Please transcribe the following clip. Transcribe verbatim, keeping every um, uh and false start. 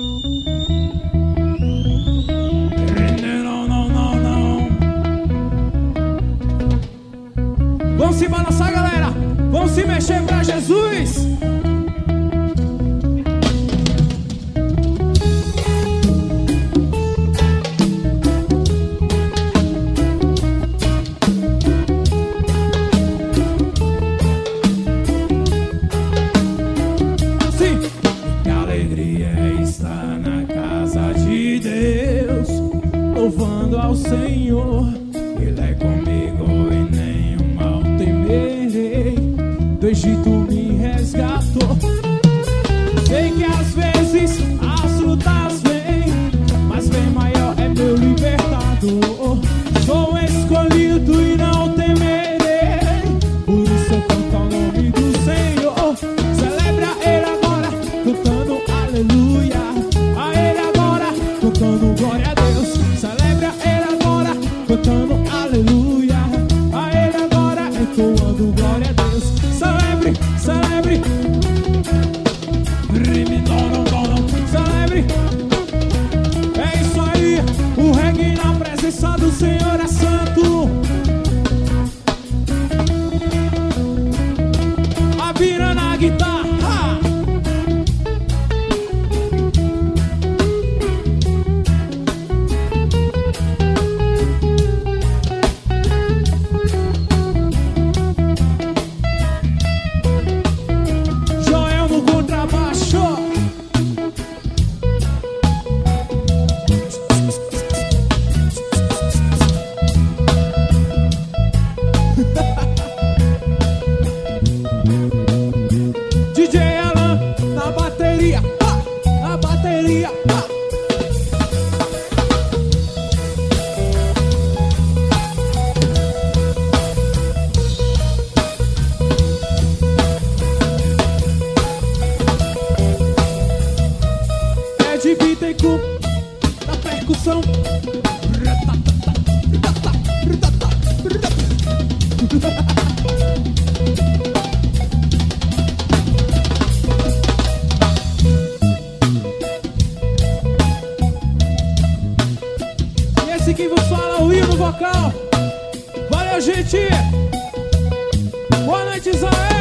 Não, não, não, não. Vamos se balançar, galera. Vamos se mexer pra Jesus. Louvando ao Senhor, Ele é comigo e nenhum mal temerei. Do Egito me resgatou. Sei que às vezes as lutas vêm, mas bem maior é meu libertador. Sou escolhido e não temerei, por isso eu canto ao nome do Senhor. Celebra Ele agora, cantando aleluia. A Ele agora, cantando glória a Deus. Celebra Ele agora, cantando aleluia. A Ele agora, entoando glória a Deus. Celebre, celebre. Celebre. É isso aí, o reggae na presença do Senhor é santo. A vira na guitarra. D J Alan na bateria, ah, na bateria, ah. É de Bittencourt na percussão. Esse que vos fala, o Will no vocal. Valeu, gente. Boa noite, Israel.